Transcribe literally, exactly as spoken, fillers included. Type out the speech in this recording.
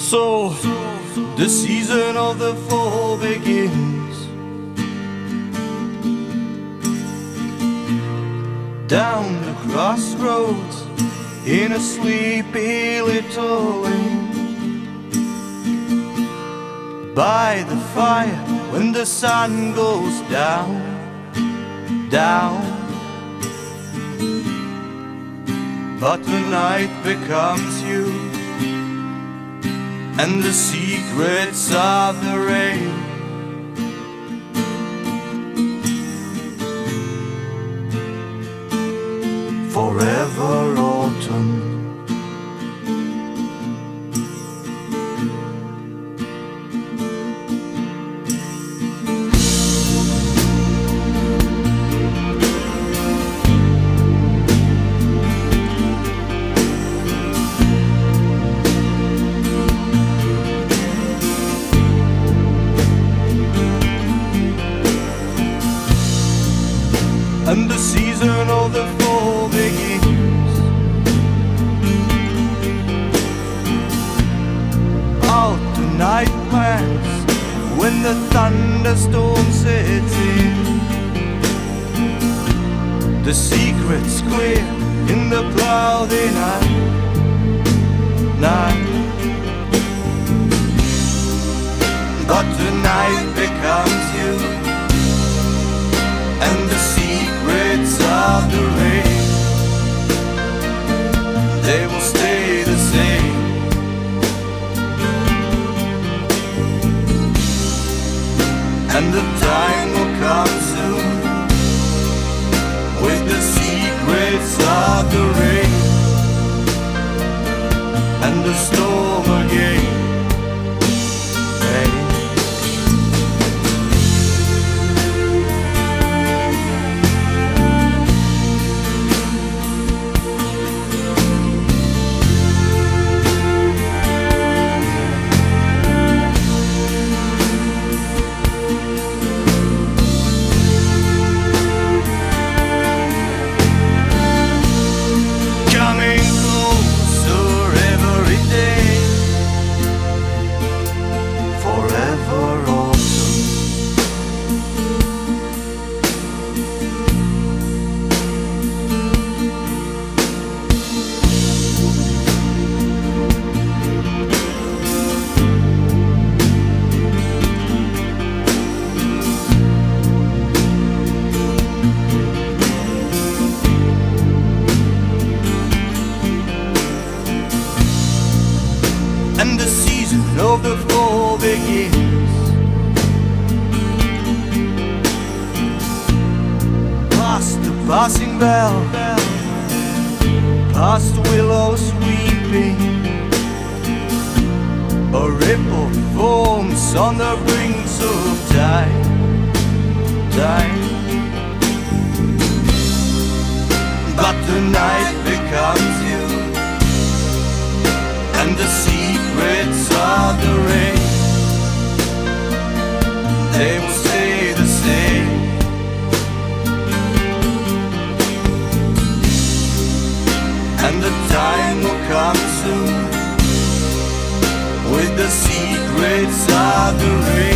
So the season of the fall begins. Down the crossroads in a sleepy little lane, by the fire when the sun goes down, down. But the night becomes you and the secrets of the rain. Forever autumn. And the season of the fall begins. Out the night plans when the thunderstorm sets in. The secret's clear in the cloudy night, night. But the night becomes you and the secrets of the rain, they will stay the same. And the time will come soon with the secrets of the rain and the storm again. Hey. And the season of the fall begins. Past the passing bell, past the willows weeping, a ripple forms on the brink of time, time. But the night becomes you and the secrets of the rain, they will stay the same. And the time will come soon with the secrets of the rain.